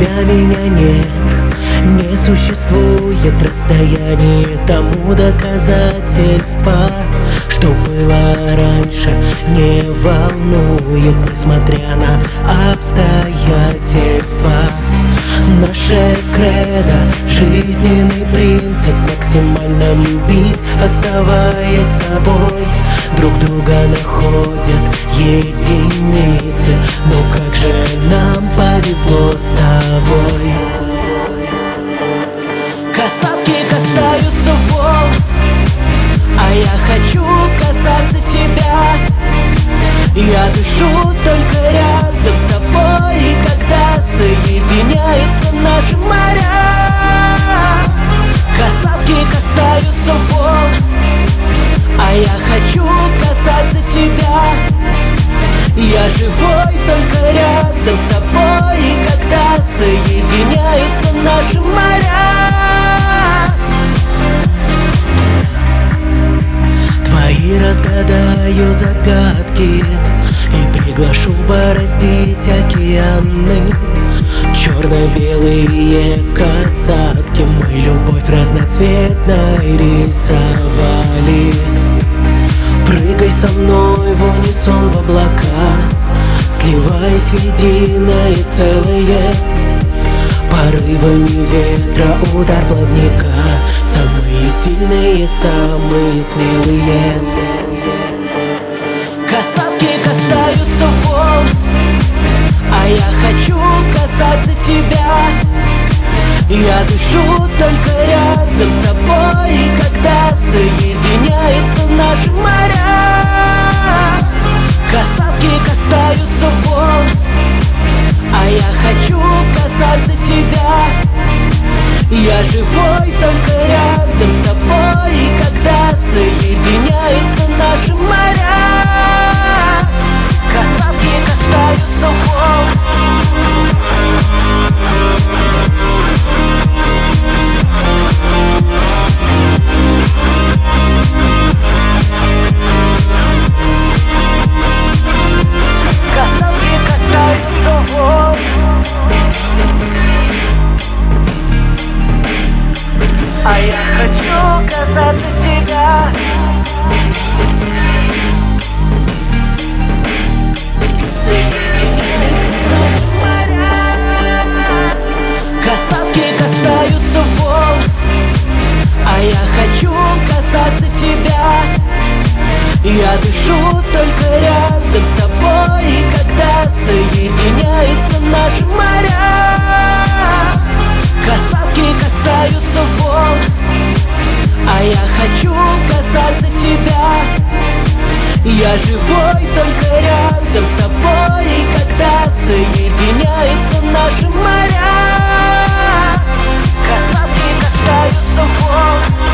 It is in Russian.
для меня нет. Не существует расстояний тому доказательства. Что было раньше, не волнует, несмотря на обстоятельства. Наше кредо, жизненный принцип, максимально любить, оставаясь собой. Друг друга находят единицы, но как же нам повезло с тобой. Касатки касаются волн, а я хочу касаться тебя. Я дышу только рядом с тобой, когда соединяются наши моря. Касатки касаются волн, а я хочу касаться тебя. Я живой только рядом с тобой, когда соединяются наши моря. Твои разгадаю загадки и приглашу бороздить океаны. Черно-белые касатки мы любовь разноцветной рисовали. Прыгай со мной в унисон в облака, сливаясь в единое целое. Порывами ветра удар плавника, самые сильные, самые смелые. Касатки касаются волн, а я хочу касаться тебя. Я дышу только рядом с тобой, когда соединяются наши моря. Касатки касаются волн, а я хочу касаться тебя. Я живой только рядом с тобой, когда соединяются наши моря. Касатки касаются волн, а я хочу касаться тебя. Касатки касаются волн, а я хочу касаться тебя. Я дышу только рядом с тобой, когда соединяются наши моря. Касатки касаются волн, а я хочу касаться тебя. Я живой только рядом с тобой, когда соединяются наши моря. Касатки касаются волн.